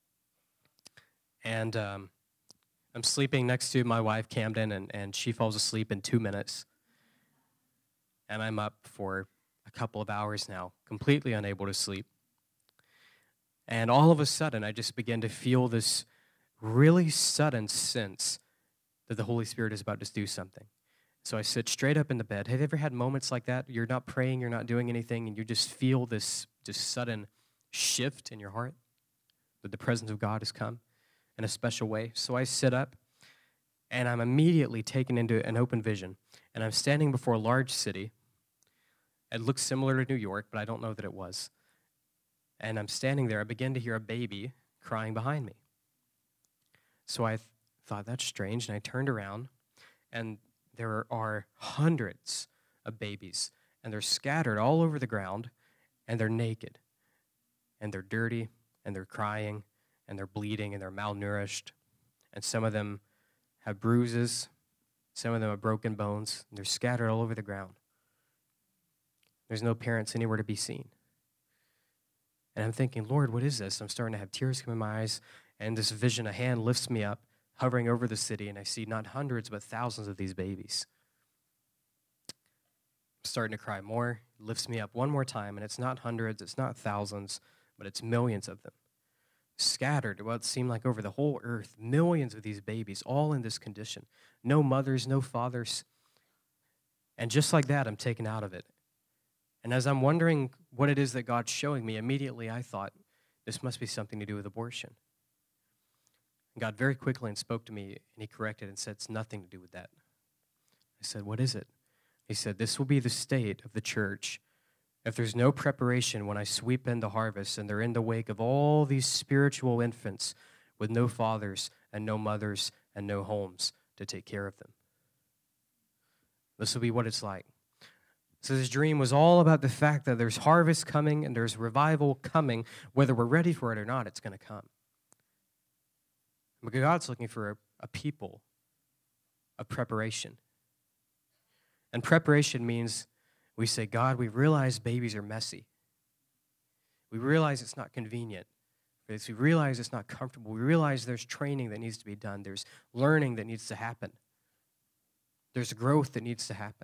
And um, I'm sleeping next to my wife, Camden, and, and she falls asleep in two minutes. And I'm up for a couple of hours now, completely unable to sleep. And all of a sudden, I just begin to feel this really sudden sense that the Holy Spirit is about to do something. So I sit straight up in the bed. Have you ever had moments like that? You're not praying, you're not doing anything, and you just feel this just sudden shift in your heart that the presence of God has come in a special way. So I sit up, and I'm immediately taken into an open vision. And I'm standing before a large city. It looks similar to New York, but I don't know that it was. And I'm standing there. I begin to hear a baby crying behind me. So I th- thought, that's strange, and I turned around, and there are hundreds of babies, and they're scattered all over the ground, and they're naked, and they're dirty, and they're crying, and they're bleeding, and they're malnourished, and some of them have bruises, some of them have broken bones, and they're scattered all over the ground. There's no parents anywhere to be seen. And I'm thinking, Lord, what is this? I'm starting to have tears come in my eyes, and this vision, a hand lifts me up, hovering over the city, and I see not hundreds, but thousands of these babies. I'm starting to cry more, lifts me up one more time, and it's not hundreds, it's not thousands, but it's millions of them. Scattered, what seemed like over the whole earth, millions of these babies, all in this condition. No mothers, no fathers. And just like that, I'm taken out of it. And as I'm wondering what it is that God's showing me, immediately I thought, this must be something to do with abortion. And God very quickly and spoke to me, and he corrected and said, it's nothing to do with that. I said, what is it? He said, this will be the state of the church if there's no preparation when I sweep in the harvest and they're in the wake of all these spiritual infants with no fathers and no mothers and no homes to take care of them. This will be what it's like. So this dream was all about the fact that there's harvest coming and there's revival coming. Whether we're ready for it or not, it's going to come. But God's looking for a, a people of preparation. And preparation means we say, God, we realize babies are messy. We realize it's not convenient. We realize it's not comfortable. We realize there's training that needs to be done. There's learning that needs to happen. There's growth that needs to happen.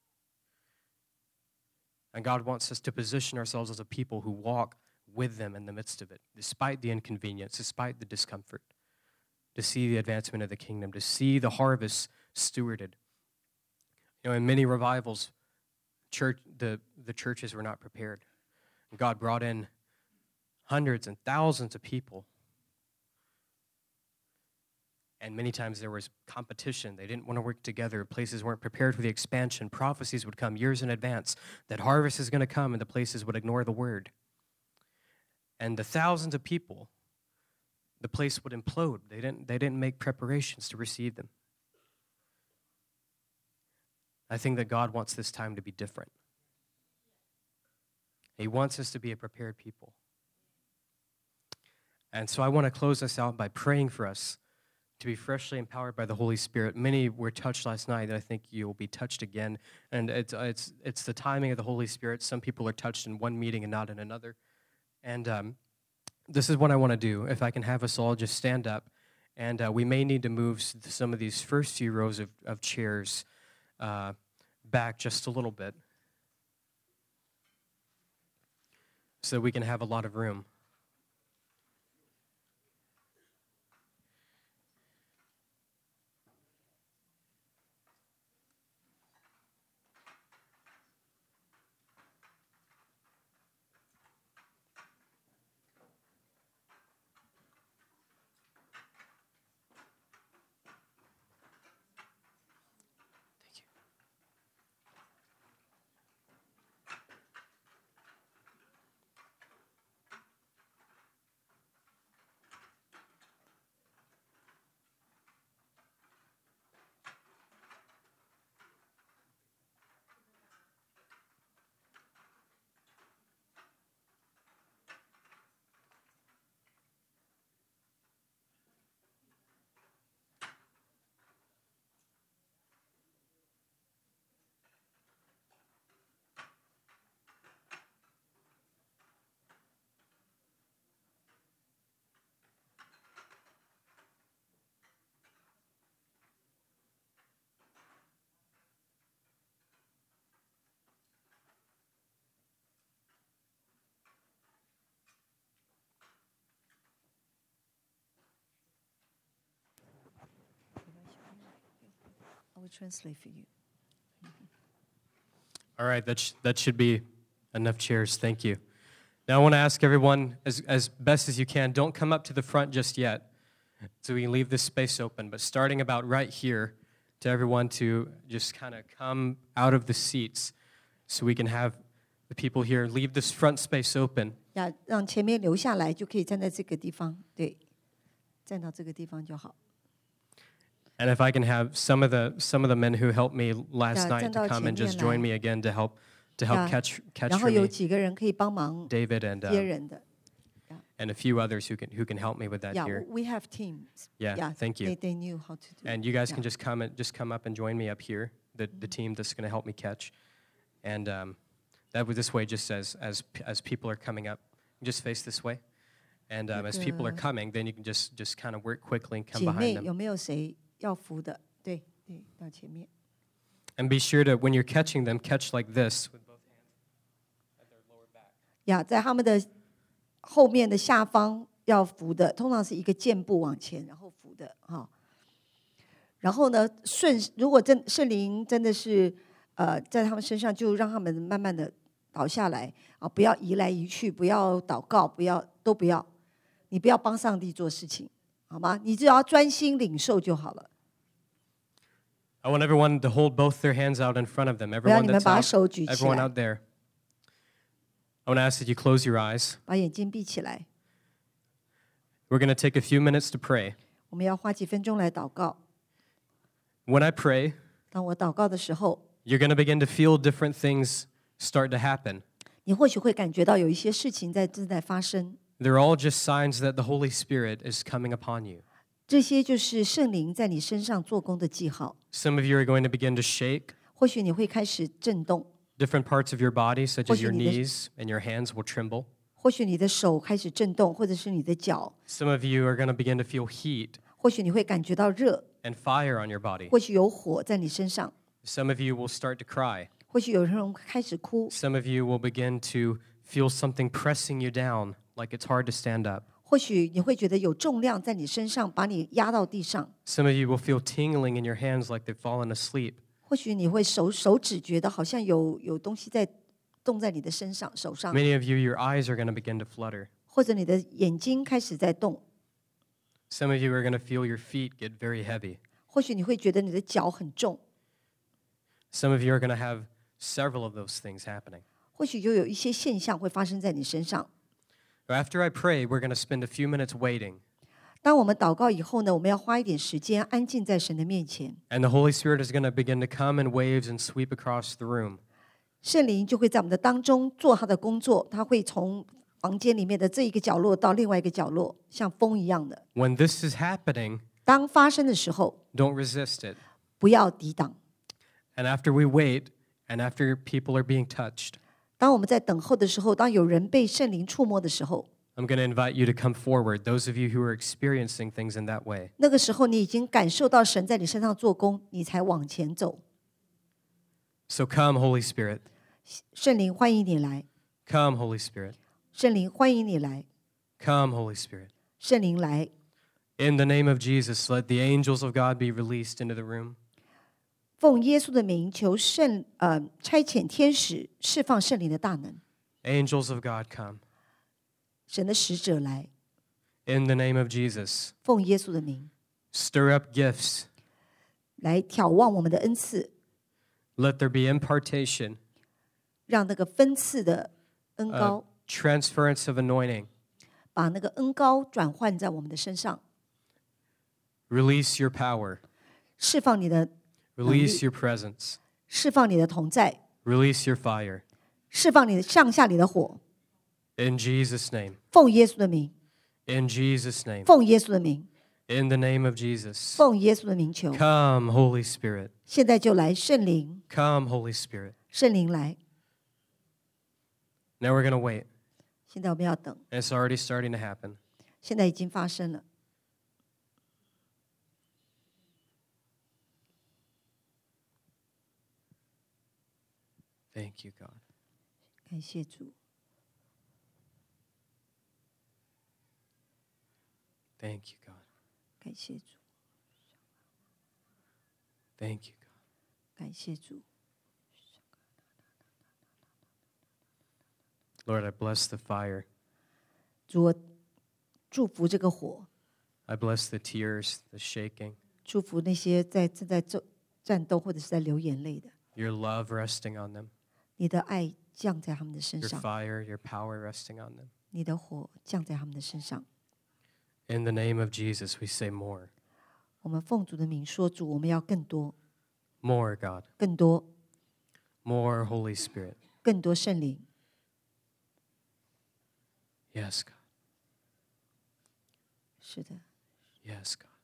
And God wants us to position ourselves as a people who walk with them in the midst of it, despite the inconvenience, despite the discomfort, to see the advancement of the kingdom, to see the harvest stewarded. You know, in many revivals, church the, the churches were not prepared. And God brought in hundreds and thousands of people. And many times there was competition. They didn't want to work together. Places weren't prepared for the expansion. Prophecies would come years in advance that harvest is going to come, and the places would ignore the word. And the thousands of people, the place would implode. They didn't, they didn't make preparations to receive them. I think that God wants this time to be different. He wants us to be a prepared people. And so I want to close us out by praying for us to be freshly empowered by the Holy Spirit. Many were touched last night, and I think you'll be touched again. And it's it's it's the timing of the Holy Spirit. Some people are touched in one meeting and not in another. And um, this is what I want to do. If I can have us all just stand up, and uh, we may need to move some of these first few rows of, of chairs uh, back just a little bit so we can have a lot of room. will translate for you. All right, that, sh- that should be enough chairs. Thank you. Now I want to ask everyone, as, as best as you can, don't come up to the front just yet, so we can leave this space open. But starting about right here, to everyone to just kind of come out of the seats, so we can have the people here leave this front space open. 呀，让前面留下来，就可以站在这个地方，对，站到这个地方就好。 And if I can have some of the some of the men who helped me last Yeah, night to come and just join me again to help to help Yeah. catch catch 然 for 后有 me, 几个人可以帮忙 David and 接 uh, 人的。 and a few others who can who can help me with that Yeah, here. we have teams. Yeah, Yeah, thank you. They they knew how to do. And you guys can Yeah. just come and just come up and join me up here, the the team that's going to help me catch, and um, that was this way. Just as as as people are coming up, just face this way, and um, as people are 那个 coming, then you can just just kind of work quickly and come 姐 behind 妹 them. 有没有谁要扶的？对对，到前面。 And be sure to when you're catching them, catch like this with both hands at their lower back. 呀，在他们的后面的下方要扶的，通常是一个箭步往前，然后扶的哈。然后呢，顺如果真圣灵真的是呃在他们身上，就让他们慢慢的倒下来啊，不要移来移去，不要祷告，不要都不要，你不要帮上帝做事情，好吗？你只要专心领受就好了。 I want everyone to hold both their hands out in front of them. 不要 Everyone 你们 that's 把 out, 手举起 everyone 来， out there. I want to ask that you close your eyes. 把眼睛闭起来。 We're going to take a few minutes to pray. 我们要花几分钟来祷告。 When I pray, 当我祷告的时候， you're going to begin to feel different things start to happen. 你或许会感觉到有一些事情在正在发生。 They're all just signs that the Holy Spirit is coming upon you. 这些就是圣灵在你身上做工的记号。 Some of you are going to begin to shake. 或许你会开始震动， Different parts of your body, such as your 或许你的- knees and your hands, will tremble. 或许你的手开始震动，或者是你的脚， Some of you are going to begin to feel heat 或许你会感觉到热， and fire on your body. 或许有火在你身上， Some of you will start to cry. 或许有人开始哭， Some of you will begin to feel something pressing you down, like it's hard to stand up. 或许你会觉得有重量在你身上，把你压到地上。 Some of you will feel tingling in your hands like they've fallen asleep. 或许你会手手指觉得好像有有东西在动在你的身上、手上， Many of you, your eyes are going to begin to flutter. 或者你的眼睛开始在动。 Some of you are going to feel your feet get very heavy. 或许你会觉得你的脚很重， Some of you are going to have several of those things happening. 或许就有一些现象会发生在你身上。 After I pray, we're going to spend a few minutes waiting, 当我们祷告以后呢，我们要花一点时间安静在神的面前， and the Holy Spirit is going to begin to come in waves and sweep across the room. 圣灵就会在我们的当中做他的工作，他会从房间里面的这一个角落到另外一个角落，像风一样的。 When this is happening, 当发生的时候， don't resist it. 不要抵挡。 And after we wait, and after people are being touched, 当我们在等候的时候，当有人被圣灵触摸的时候， I'm going to invite you to come forward, those of you who are experiencing things in that way. 那个时候你已经感受到神在你身上做工，你才往前走。 So come, Holy Spirit. 圣灵欢迎你来， Come, Holy Spirit. 圣灵欢迎你来， Come, Holy Spirit. 圣灵来。 In the name of Jesus, let the angels of God be released into the room. 奉耶稣的名，求圣呃差遣天使释放圣灵的大能， Angels of God, come. 神的使者来。 In the name of Jesus, 奉耶稣的名， stir up gifts. 来眺望我们的恩赐， Let there be impartation, 让那个分赐的恩 uh, 高， transference of anointing. 把那个恩高转换在我们的身上， Release your power. 释放你的 Release your presence. 释放你的同在， Release your fire. 释放你的上下你的火。 In Jesus' name. 奉耶稣的名， In Jesus' name. 奉耶稣的名， In the name of Jesus. 奉耶稣的名求。 Come, Holy Spirit. 现在就来，圣灵， Come, Holy Spirit. 圣灵来。 Now we're going to wait. 现在我们要等， And it's already starting to happen. 现在已经发生了。 Thank you, God. 感谢主， Thank you, God. 感谢主， Thank you, God. 感谢主。 Lord, I bless the fire. 主，我祝福这个火， I bless the tears, the shaking, 祝福那些在正在战战斗或者是在流眼泪的， your love resting on them, 你的爱降在他们的身 your 上， fire, your power resting on them. 你的火降在他们的身上。 In the name of Jesus, we say more. 我们奉主的名说，主，我们要更多， More, God. 更多， More, Holy Spirit. 更多圣灵。 Yes, God. 是的， Yes, God.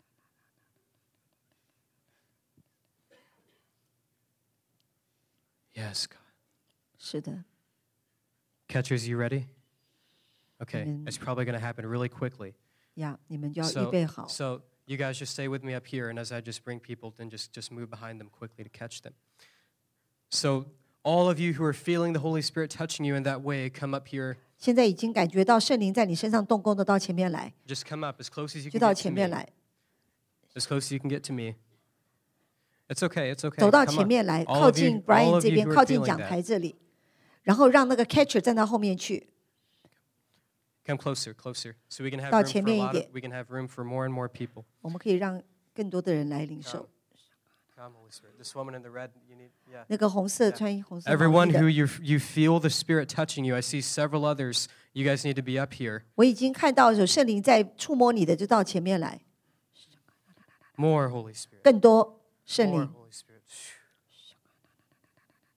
Yes, God. 是的。 Catchers, you ready? Okay, Amen. it's probably going to happen really quickly. 呀，你们就要预 So, 备好。 so you guys just stay with me up here, and as I just bring people, then just, just move behind them quickly to catch them. So all of you who are feeling the Holy Spirit touching you in that way, come up here. 现在已经感觉到圣灵在你身上动工的，到前面来， Just come up as close as you 就 can 到 get to 前 me. 面来， As close as you can get to me. It's okay, it's okay. 走到 Come 前 on. 面来， All 靠 of you, 近 all Brian of 这 you 边， who 靠 are 近 feeling 讲 that. 台这里，然后让那个 catcher 站在后面去。 Come closer, closer. So we can have 到 room 前 for a 面一 lot of, 点。 we can have room for more and more people. 我们可以让更多的人来领受。 Come, Holy Spirit. This woman in the red, you need, yeah. 那个红色穿红色毛 Everyone 衣 who 的， you you feel the Spirit touching you, I see several others. You guys need to be up here. 我已经看到有圣灵在触摸你的，就到前面来， More Holy Spirit. 更多圣 More 灵， Holy Spirit.